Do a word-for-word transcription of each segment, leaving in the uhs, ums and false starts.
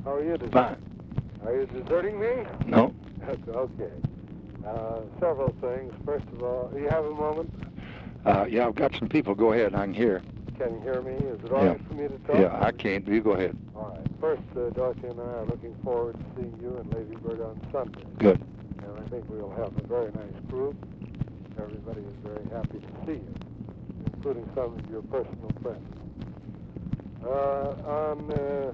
How are you today? Fine. Are you deserting me? No. Okay. Uh, several things. First of all, do you have a moment? Uh, yeah, I've got some people. Go ahead. I can hear. Can you hear me? Is it all Yeah. right for me to talk? Yeah, I can't. You go ahead. All right. First, uh, Dorothy and I are looking forward to seeing you and Lady Bird on Sunday. Good. And I think we'll have a very nice group. Everybody is very happy to see you, including some of your personal friends. Uh, on uh,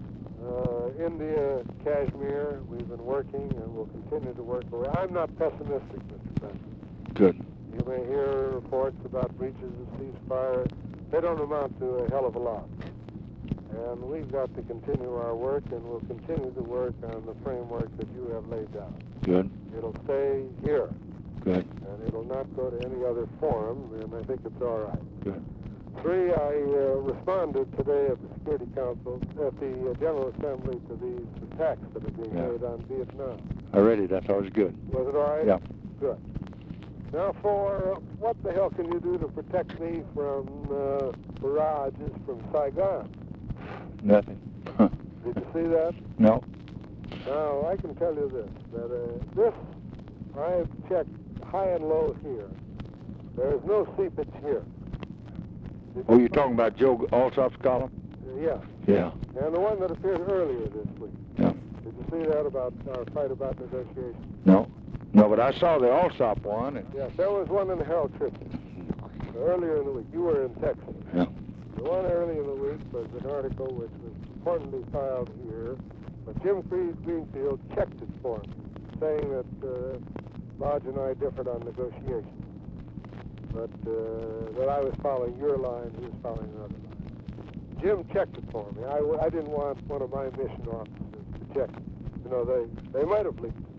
uh, India, Kashmir, we've been working and will continue to work away. I'm not pessimistic, Mister Benson. Good. You may hear reports about breaches of ceasefire. They don't amount to a hell of a lot. And we've got to continue our work, and we'll continue to work on the framework that you have laid down. Good. It'll stay here. Good. And it'll not go to any other forum, and I think it's all right. Good. Three, I uh, responded today at the Security Council, at the uh, General Assembly, to these attacks that are being Yeah. made on Vietnam. I read it. I thought it was good. Was it all right? Yeah. Good. Now, for uh, what the hell can you do to protect me from uh, barrages from Saigon? Nothing. Did you see that? No. Now, I can tell you this, that uh, this, I've checked high and low here. There is no seepage here. Did Oh, you you're talking about Joe Alsop's column? Uh, yeah. Yeah. And the one that appeared earlier this week. Yeah. Did you see that about our fight about negotiations? No. No, but I saw the Alsop one. And Yes, there was one in the Herald Tribune earlier in the week. You were in Texas. Yeah. The one early in the week was an article which was importantly filed here, but Jim Greenfield checked it for me, saying that uh, Lodge and I differed on negotiations, but uh, that I was following your line, he was following another line. Jim checked it for me. I, I didn't want one of my mission officers to check it. You know, they, they might have leaked it.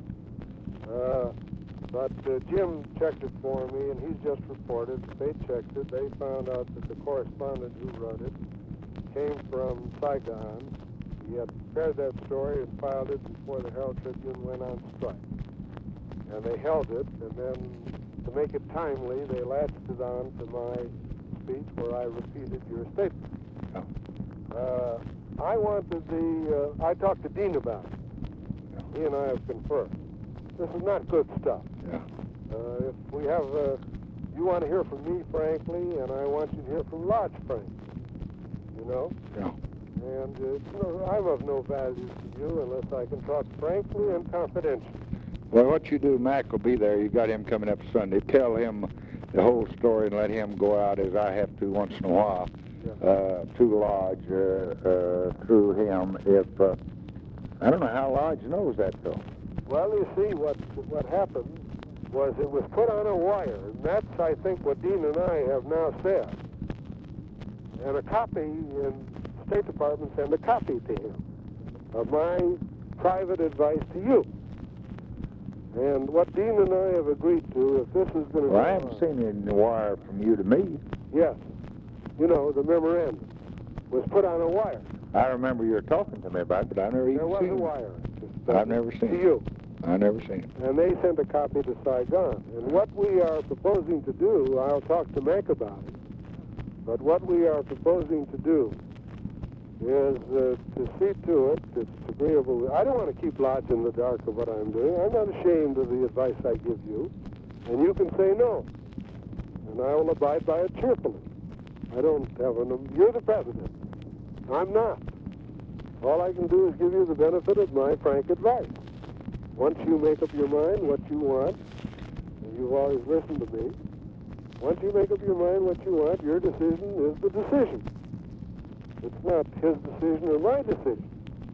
Uh, but uh, Jim checked it for me, and he's just reported that they checked it. They found out that the correspondent who wrote it came from Saigon. He had prepared that story and filed it before the Herald Tribune went on strike. And they held it, and then to make it timely, they latched it on to my speech where I repeated your statement. Oh. Uh, I wanted the, uh, I talked to Dean about it. He and I have conferred. This is not good stuff. Yeah. Uh, if we have, uh, you want to hear from me, frankly, and I want you to hear from Lodge, frankly. You know? Yeah. And uh, you know, I'm of no value to you unless I can talk frankly and confidentially. Well, what you do, Mac will be there. You got him coming up Sunday. Tell him the whole story and let him go out as I have to once in a while Yeah. uh, to Lodge uh, uh, through him. If uh, I don't know how Lodge knows that though. Well, you see, what what happened was it was put on a wire, and that's, I think, what Dean and I have now said. And a copy, and State Department sent a copy to him of my private advice to you. And what Dean and I have agreed to, if this is going to... Well, I haven't seen any wire from you to me. Yes. You know, the memorandum was put on a wire. I remember you were talking to me about it, but I never even There was seen a it. wire. I've never seen to it. you. I never seen it. And they sent a copy to Saigon. And what we are proposing to do, I'll talk to Mac about it, but what we are proposing to do is uh, to see to it, it's agreeable. I don't want to keep Lodge in the dark of what I'm doing. I'm not ashamed of the advice I give you, and you can say no. And I will abide by it cheerfully. I don't have an... You're the president. I'm not. All I can do is give you the benefit of my frank advice. Once you make up your mind what you want, and you've always listened to me, once you make up your mind what you want, your decision is the decision. It's not his decision or my decision.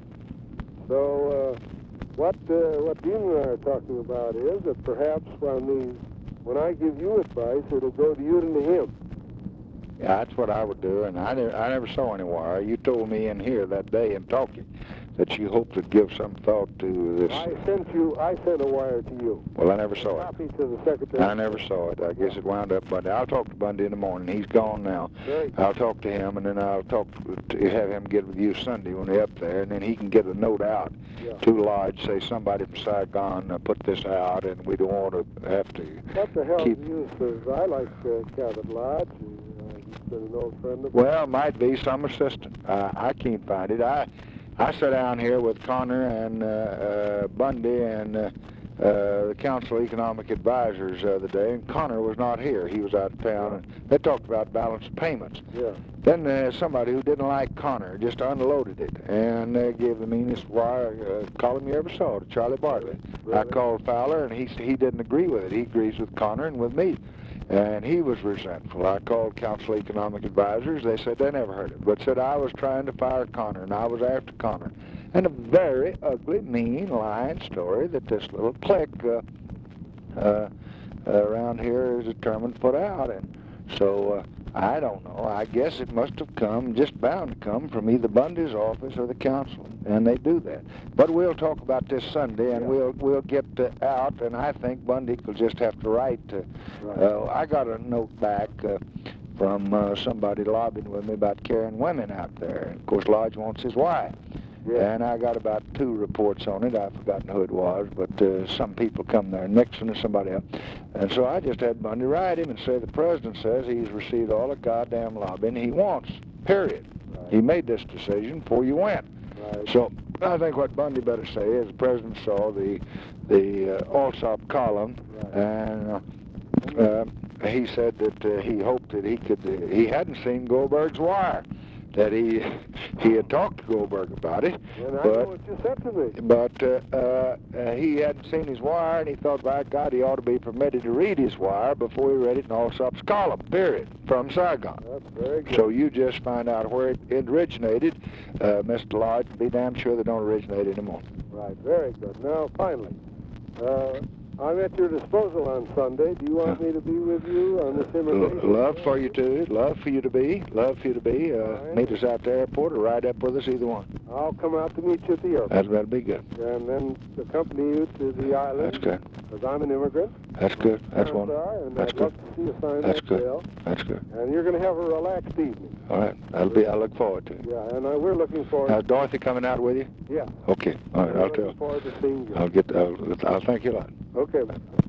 So uh, what uh, what Dean and I are talking about is that perhaps on these, when I give you advice, it'll go to you and to him. Yeah, that's what I would do, and I never, I never saw any wire. You told me in here that day in talking that you hoped to give some thought to this. I sent you, I sent a wire to you. Well, I never saw it. Copy to the secretary. I never saw it. I guess it wound up Bundy. I'll talk to Bundy in the morning. He's gone now. Very I'll talk to him, and then I'll talk to have him get with you Sunday when they're up there, and then he can get a note out Yeah. to Lodge, say somebody from Saigon uh, put this out, and we don't want to have to What the hell keep... do you say? I like uh, Cabot Lodge. Uh, he's been an old friend of mine. Well, might be some assistant. Uh, I can't find it. I I sat down here with Connor and uh, uh, Bundy and uh, uh, the Council of Economic Advisors the other day, and Connor was not here. He was out of town, and they talked about balance of payments. Yeah. Then uh, somebody who didn't like Connor just unloaded it and uh, gave the meanest wire uh, column you ever saw to Charlie Bartlett. Really? I called Fowler, and he he didn't agree with it. He agrees with Connor and with me. And he was resentful. I called Council of Economic Advisors. They said they never heard it, but said I was trying to fire Connor, and I was after Connor. And a very ugly, mean, lying story that this little clique uh, uh, around here is determined to put out. And so uh, I don't know. I guess it must have come, just bound to come, from either Bundy's office or the council, and they do that. But we'll talk about this Sunday, and Yeah. we'll we'll get uh, out. And I think Bundy will just have to write. Uh, Right. uh, I got a note back uh, from uh, somebody lobbying with me about carrying women out there. And of course, Lodge wants his wife. Yeah. And I got about two reports on it. I've forgotten who it was, but uh, some people come there, Nixon or somebody else. And so I just had Bundy write him and say the president says he's received all the goddamn lobbying he wants, period. Right. He made this decision before you went. Right. So I think what Bundy better say is the president saw the the uh, Allsop column, Right. and uh, uh, he said that uh, he hoped that he could, uh, he hadn't seen Goldberg's wire, that he he had talked to Goldberg about it, And I but know what you said to me. but uh, uh, uh, he hadn't seen his wire, and he thought, by God, he ought to be permitted to read his wire before he read it in Allsop's column, period, from Saigon. That's very good. So you just find out where it, it originated, uh, Mister Lodge, and be damn sure they don't originate anymore. Right, very good. Now, finally, uh, I'm at your disposal on Sunday. Do you want me to be with you on this L- immigration? love for you to, love for you to be, love for you to be. Uh, Fine. meet us at the airport or ride up with us, either one. I'll come out to meet you at the airport. That, that'll be good. And then accompany you to the island. That's good. Because I'm an immigrant. That's good. That's Parents wonderful. are, and That's I'd good. love to see you sign That's that good. bill. That's good. And you're going to have a relaxed evening. All right. That'll be. I look forward to it. Yeah, and uh, we're looking forward. Now, Dorothy coming out with you? Yeah. Okay. All right. We're I'll looking tell. forward to seeing you. I'll get. I'll, I'll thank you a lot. Okay.